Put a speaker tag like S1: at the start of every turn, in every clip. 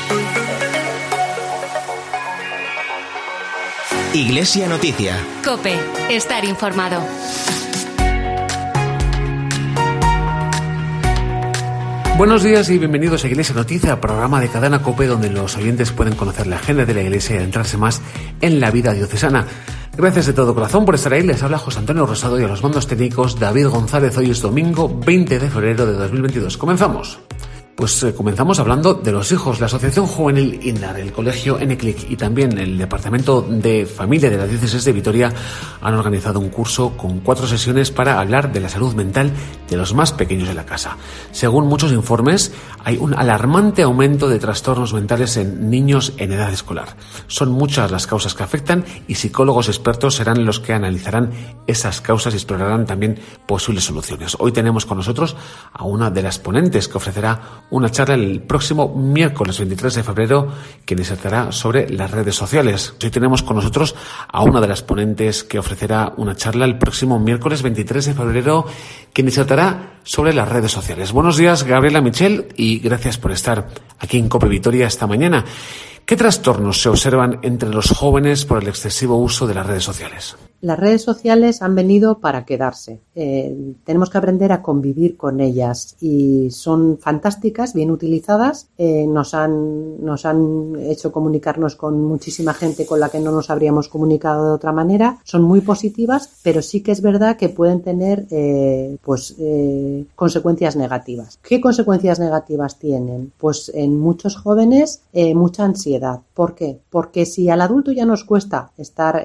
S1: Iglesia Noticia.
S2: COPE. Estar informado.
S3: Buenos días y bienvenidos a Iglesia Noticia, programa de Cadena COPE donde los oyentes pueden conocer la agenda de la Iglesia y adentrarse más en la vida diocesana. Gracias de todo corazón por estar ahí. Les habla José Antonio Rosado y a los mandos técnicos David González. Hoy es domingo 20 de febrero de 2022. Comenzamos. Comenzamos hablando de los hijos. La Asociación Juvenil INAR, el Colegio Eneclic y también el Departamento de Familia de la Diócesis de Vitoria han organizado un curso con 4 sesiones para hablar de la salud mental de los más pequeños de la casa. Según muchos informes, hay un alarmante aumento de trastornos mentales en niños en edad escolar. Son muchas las causas que afectan y psicólogos expertos serán los que analizarán esas causas y explorarán también posibles soluciones. Hoy tenemos con nosotros a una de las ponentes que ofrecerá una charla el próximo miércoles 23 de febrero que disertará sobre las redes sociales. Hoy tenemos con nosotros a una de las ponentes que ofrecerá una charla el próximo miércoles 23 de febrero que disertará sobre las redes sociales. Buenos días, Gabriela Michel, y gracias por estar aquí en COPE Vitoria esta mañana. ¿Qué trastornos se observan entre los jóvenes por el excesivo uso de las redes sociales?
S4: Las redes sociales han venido para quedarse. Tenemos que aprender a convivir con ellas y son fantásticas, bien utilizadas. Nos han hecho comunicarnos con muchísima gente con la que no nos habríamos comunicado de otra manera. Son muy positivas, pero sí que es verdad que pueden tener consecuencias negativas. ¿Qué consecuencias negativas tienen? Pues en muchos jóvenes mucha ansiedad. ¿Por qué? Porque si al adulto ya nos cuesta estar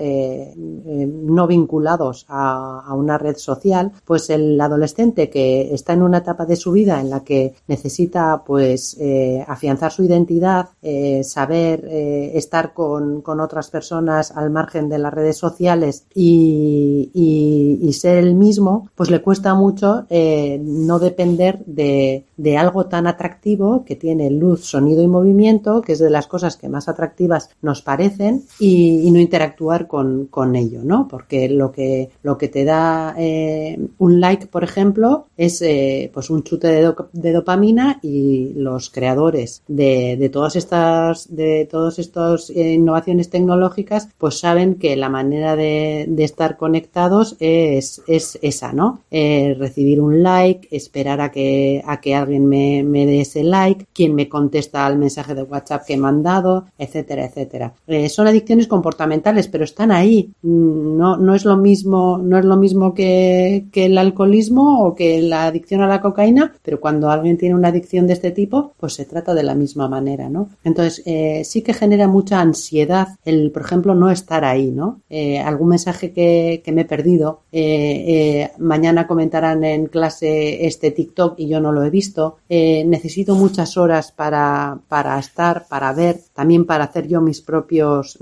S4: no vinculados a una red social, pues el adolescente que está en una etapa de su vida en la que necesita afianzar su identidad, saber estar con otras personas al margen de las redes sociales y ser el mismo, pues le cuesta mucho no depender de algo tan atractivo que tiene luz, sonido y movimiento, que es de las cosas que más atractivas nos parecen, y no interactuar con ello, ¿no? Porque lo que te da un like, por ejemplo, es un chute de dopamina, y los creadores de todas estas innovaciones tecnológicas pues saben que la manera de estar conectados es esa, ¿no? Recibir un like, esperar a que alguien me dé ese like, quien me contesta al mensaje de WhatsApp que he mandado, etcétera, etcétera. Son adicciones comportamentales, pero están ahí. No es lo mismo que el alcoholismo o que la adicción a la cocaína, pero cuando alguien tiene una adicción de este tipo, pues se trata de la misma manera, ¿no? Entonces, sí que genera mucha ansiedad por ejemplo, no estar ahí, ¿no? Algún mensaje que me he perdido, mañana comentarán en clase este TikTok y yo no lo he visto. Necesito muchas horas para estar, para ver, también para hacer yo mis propios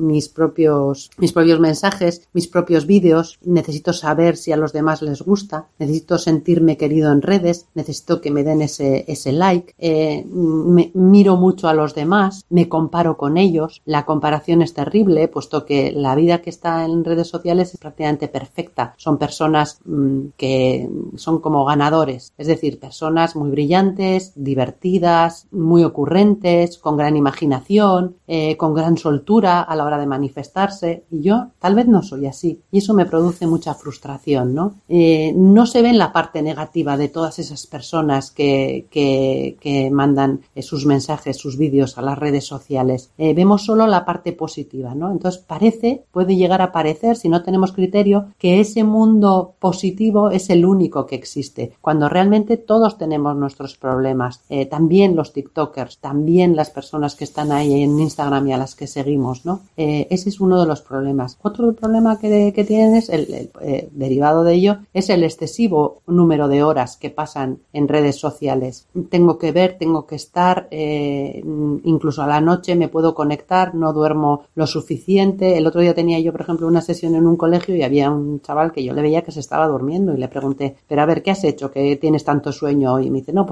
S4: mensajes, mis propios vídeos. Necesito saber si a los demás les gusta, necesito sentirme querido en redes, necesito que me den ese like. Miro mucho a los demás, me comparo con ellos. La comparación es terrible, puesto que la vida que está en redes sociales es prácticamente perfecta. Son personas que son como ganadores, es decir, personas muy brillantes, divertidas, muy ocurrentes, con gran imaginación, con gran soltura a la hora de manifestarse, y yo tal vez no soy así, y eso me produce mucha frustración, ¿no? No se ve la parte negativa de todas esas personas que mandan sus mensajes, sus vídeos a las redes sociales. Vemos solo la parte positiva, ¿no? Entonces puede llegar a parecer, si no tenemos criterio, que ese mundo positivo es el único que existe, cuando realmente todos tenemos nuestros problemas. También los TikTokers, también las personas que están ahí en Instagram y a las que seguimos, ¿no? Ese es uno de los problemas. Otro problema que tienen es derivado de ello, es el excesivo número de horas que pasan en redes sociales. Tengo que ver, tengo que estar, incluso a la noche me puedo conectar, no duermo lo suficiente. El otro día tenía yo, por ejemplo, una sesión en un colegio y había un chaval que yo le veía que se estaba durmiendo y le pregunté, pero a ver, ¿qué has hecho? ¿Que tienes tanto sueño hoy? Y me dice, no, pues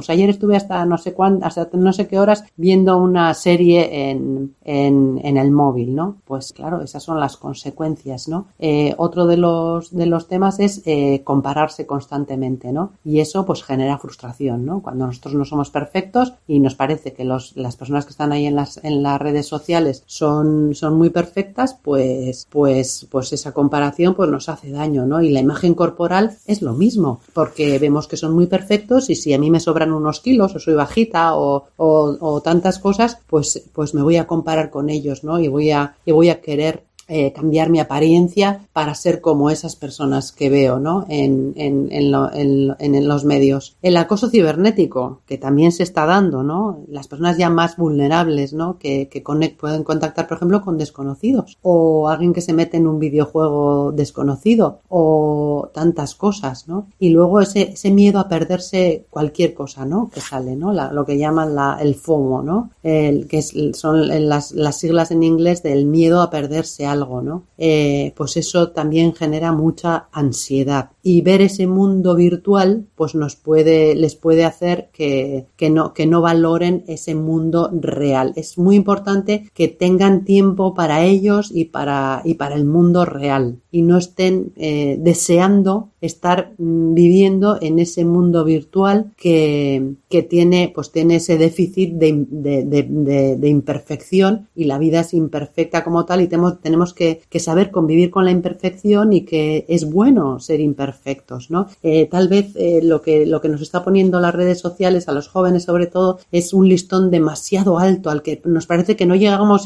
S4: pues ayer estuve hasta no sé qué horas viendo una serie en el móvil, ¿no? Pues claro, esas son las consecuencias, ¿no? Otro de los temas es compararse constantemente, ¿no? Y eso pues genera frustración, ¿no? Cuando nosotros no somos perfectos y nos parece que las personas que están ahí en las redes sociales son muy perfectas, pues esa comparación pues nos hace daño, ¿no? Y la imagen corporal es lo mismo, porque vemos que son muy perfectos y si a mí me sobran unos kilos o soy bajita o tantas cosas, pues me voy a comparar con ellos, ¿no? Y voy a querer cambiar mi apariencia para ser como esas personas que veo, ¿no? En los medios. El acoso cibernético, que también se está dando, ¿no? Las personas ya más vulnerables, ¿no? Que pueden contactar, por ejemplo, con desconocidos o alguien que se mete en un videojuego desconocido o tantas cosas, ¿no? Y luego ese miedo a perderse cualquier cosa, ¿no? Que sale, ¿no? Lo que llaman el FOMO, ¿no? Son las siglas en inglés del miedo a perderse algo, ¿no? Pues eso también genera mucha ansiedad y ver ese mundo virtual pues les puede hacer que no valoren ese mundo real. Es muy importante que tengan tiempo para ellos y para el mundo real y no estén deseando estar viviendo en ese mundo virtual que tiene ese déficit de imperfección y la vida es imperfecta como tal y tenemos que saber convivir con la imperfección y que es bueno ser imperfectos, ¿no? Tal vez lo que nos está poniendo las redes sociales a los jóvenes sobre todo es un listón demasiado alto al que nos parece que no llegamos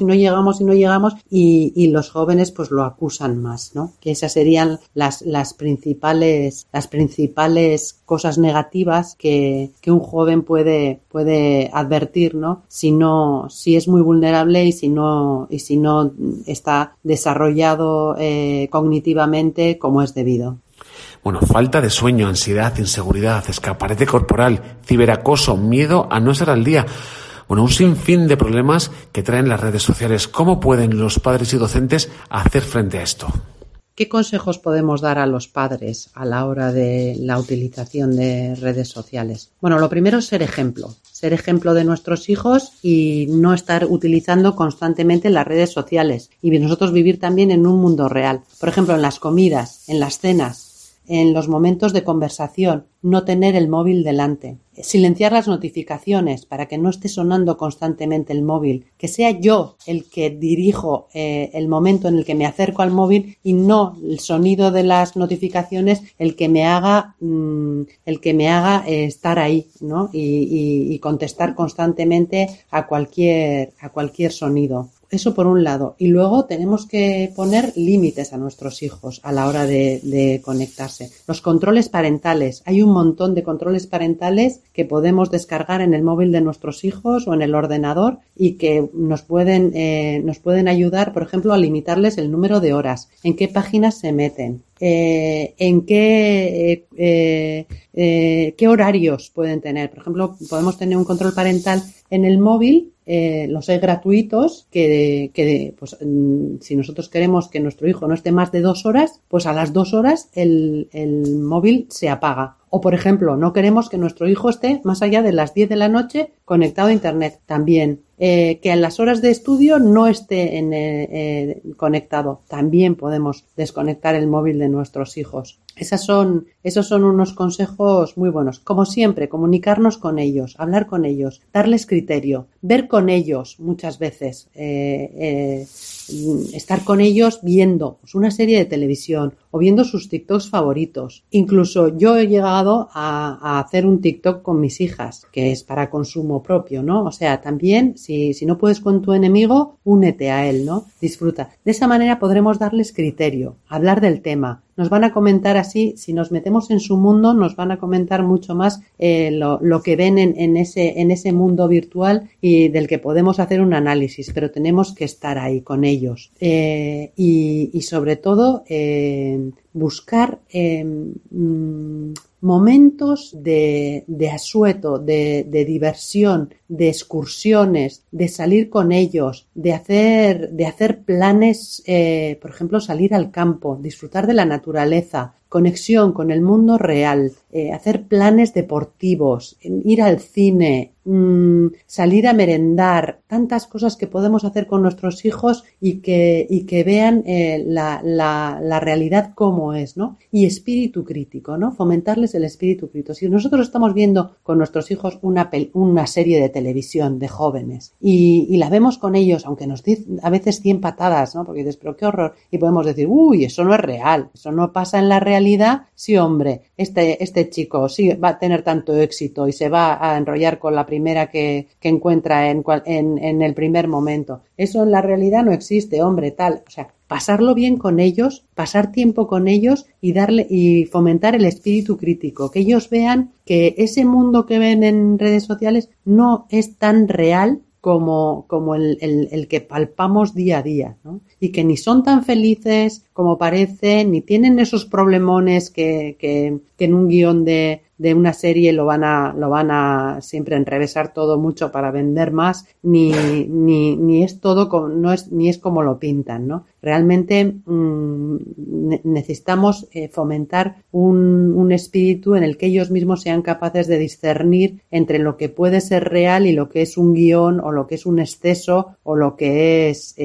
S4: y los jóvenes pues lo acusan más, ¿no? Que esas serían las principales cosas negativas que un joven puede advertir, ¿no? Si es muy vulnerable y si no está desarrollado cognitivamente como es debido.
S3: Bueno, falta de sueño, ansiedad, inseguridad, escaparate corporal, ciberacoso, miedo a no estar al día. Bueno, un sinfín de problemas que traen las redes sociales. ¿Cómo pueden los padres y docentes hacer frente a esto?
S4: ¿Qué consejos podemos dar a los padres a la hora de la utilización de redes sociales? Bueno, lo primero es ser ejemplo de nuestros hijos y no estar utilizando constantemente las redes sociales y nosotros vivir también en un mundo real. Por ejemplo, en las comidas, en las cenas, en los momentos de conversación, no tener el móvil delante. Silenciar las notificaciones para que no esté sonando constantemente el móvil. Que sea yo el que dirijo el momento en el que me acerco al móvil y no el sonido de las notificaciones el que me haga estar ahí, ¿no? Y contestar constantemente a cualquier sonido. Eso por un lado. Y luego tenemos que poner límites a nuestros hijos a la hora de conectarse. Los controles parentales. Hay un montón de controles parentales que podemos descargar en el móvil de nuestros hijos o en el ordenador y que nos pueden ayudar, por ejemplo, a limitarles el número de horas, en qué páginas se meten, en qué horarios pueden tener. Por ejemplo, podemos tener un control parental en el móvil. Los hay gratuitos que pues, si nosotros queremos que nuestro hijo no esté más de 2 horas, pues a las 2 horas el móvil se apaga. O, por ejemplo, no queremos que nuestro hijo esté más allá de las 10 de la noche conectado a Internet. También. Que a las horas de estudio no esté conectado. También podemos desconectar el móvil de nuestros hijos. Esos son unos consejos muy buenos. Como siempre, comunicarnos con ellos, hablar con ellos, darles criterio, ver con ellos muchas veces, estar con ellos viendo pues, una serie de televisión o viendo sus TikToks favoritos. Incluso yo he llegado a hacer un TikTok con mis hijas, que es para consumo propio, ¿no? O sea, también si no puedes con tu enemigo, únete a él, ¿no? Disfruta. De esa manera podremos darles criterio, hablar del tema. Nos van a comentar así, si nos metemos en su mundo, nos van a comentar mucho más lo que ven en ese mundo virtual y del que podemos hacer un análisis, pero tenemos que estar ahí con ellos. Y sobre todo, buscar momentos de asueto, de diversión, de excursiones, de salir con ellos, de hacer planes, por ejemplo, salir al campo, disfrutar de la naturaleza, conexión con el mundo real, hacer planes deportivos, ir al cine, salir a merendar, tantas cosas que podemos hacer con nuestros hijos y que vean la realidad como es, ¿no? Y espíritu crítico, ¿no? Fomentarles el espíritu crítico. Si nosotros estamos viendo con nuestros hijos una serie de televisión de jóvenes y la vemos con ellos, aunque nos dicen a veces 100 patadas, ¿no? Porque dices, pero qué horror, y podemos decir, uy, eso no es real, eso no pasa en la realidad. Sí, hombre, este chico sí va a tener tanto éxito y se va a enrollar con la primera que encuentra en el primer momento. Eso en la realidad no existe, hombre, tal. O sea, pasarlo bien con ellos, pasar tiempo con ellos y fomentar el espíritu crítico, que ellos vean que ese mundo que ven en redes sociales no es tan real como el que palpamos día a día, ¿no? Y que ni son tan felices como parecen, ni tienen esos problemones que en un guión de una serie lo van a siempre enrevesar todo mucho para vender más, ni es todo ni es como lo pintan, ¿no? Realmente necesitamos fomentar un espíritu en el que ellos mismos sean capaces de discernir entre lo que puede ser real y lo que es un guión, o lo que es un exceso, o lo que es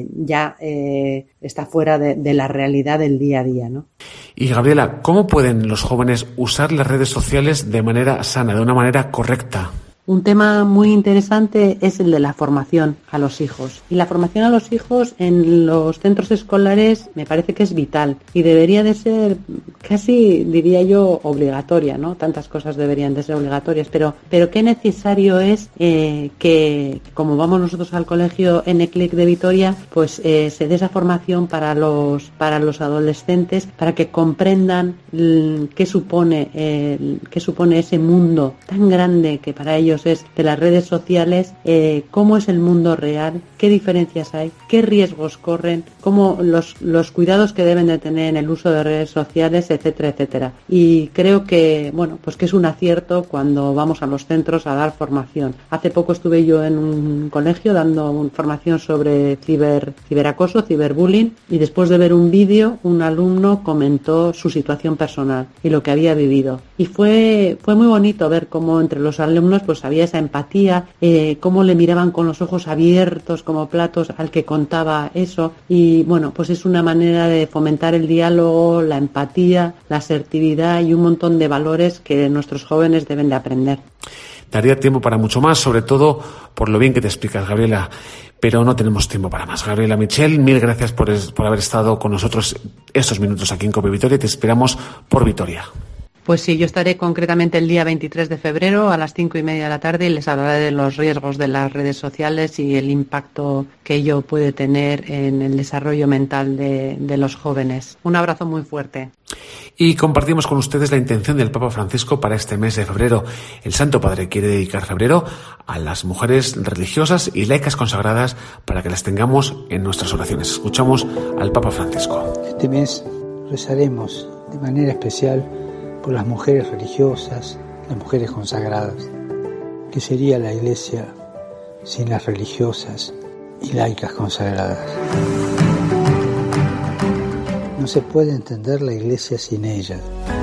S4: está fuera de la realidad del día a día, ¿no?
S3: Y Gabriela, ¿cómo pueden los jóvenes usar las redes sociales de manera sana, de una manera correcta?
S4: Un tema muy interesante es el de la formación a los hijos. Y la formación a los hijos en los centros escolares me parece que es vital y debería de ser casi, diría yo, obligatoria, ¿no? Tantas cosas deberían de ser obligatorias, pero qué necesario es que, como vamos nosotros al colegio NCLIC de Vitoria, pues se dé esa formación para los adolescentes, para que comprendan qué supone ese mundo tan grande que para ellos es de las redes sociales, cómo es el mundo real, qué diferencias hay, qué riesgos corren, cómo los cuidados que deben de tener en el uso de redes sociales, etcétera, etcétera. Y creo que, bueno, pues que es un acierto cuando vamos a los centros a dar formación. Hace poco estuve yo en un colegio dando formación sobre ciberacoso, ciberbullying, y después de ver un vídeo, un alumno comentó su situación personal y lo que había vivido. Y fue muy bonito ver cómo entre los alumnos pues había esa empatía, cómo le miraban con los ojos abiertos como platos al que contaba eso. Y bueno, pues es una manera de fomentar el diálogo, la empatía, la asertividad y un montón de valores que nuestros jóvenes deben de aprender.
S3: Daría tiempo para mucho más, sobre todo por lo bien que te explicas, Gabriela, pero no tenemos tiempo para más. Gabriela Michel, mil gracias por haber estado con nosotros estos minutos aquí en COPE Vitoria. Te esperamos por Vitoria.
S4: Pues sí, yo estaré concretamente el día 23 de febrero a las 5:30 de la tarde y les hablaré de los riesgos de las redes sociales y el impacto que ello puede tener en el desarrollo mental de los jóvenes. Un abrazo muy fuerte.
S3: Y compartimos con ustedes la intención del Papa Francisco para este mes de febrero. El Santo Padre quiere dedicar febrero a las mujeres religiosas y laicas consagradas para que las tengamos en nuestras oraciones. Escuchamos al Papa Francisco.
S5: Este mes rezaremos de manera especial por las mujeres religiosas, las mujeres consagradas. ¿Qué sería la Iglesia sin las religiosas y laicas consagradas? No se puede entender la Iglesia sin ellas.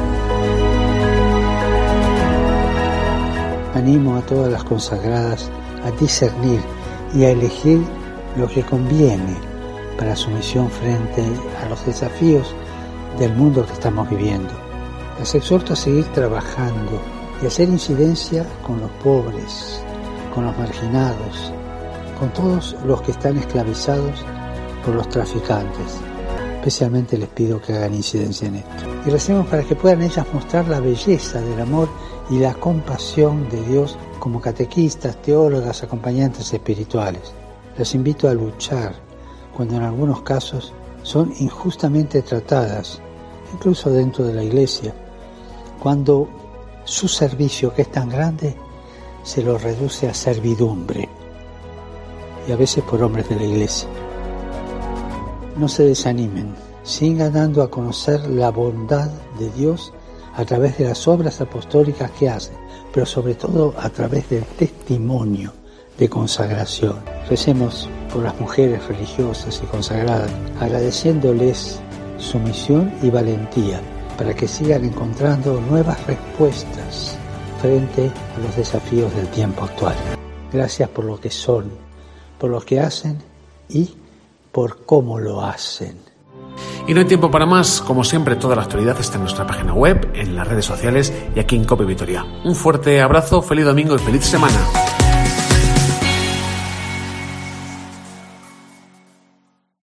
S5: Animo a todas las consagradas a discernir y a elegir lo que conviene para su misión frente a los desafíos del mundo que estamos viviendo. Las exhorto a seguir trabajando y a hacer incidencia con los pobres, con los marginados, con todos los que están esclavizados por los traficantes. Especialmente les pido que hagan incidencia en esto. Y recemos para que puedan ellas mostrar la belleza del amor y la compasión de Dios como catequistas, teólogas, acompañantes espirituales. Les invito a luchar cuando en algunos casos son injustamente tratadas, incluso dentro de la Iglesia, cuando su servicio, que es tan grande, se lo reduce a servidumbre, y a veces por hombres de la Iglesia. No se desanimen, sigan dando a conocer la bondad de Dios a través de las obras apostólicas que hacen, pero sobre todo a través del testimonio de consagración. Recemos por las mujeres religiosas y consagradas, agradeciéndoles su misión y valentía para que sigan encontrando nuevas respuestas frente a los desafíos del tiempo actual. Gracias por lo que son, por lo que hacen y por cómo lo hacen.
S3: Y no hay tiempo para más. Como siempre, toda la actualidad está en nuestra página web, en las redes sociales y aquí en COPE Vitoria. Un fuerte abrazo, feliz domingo y feliz semana.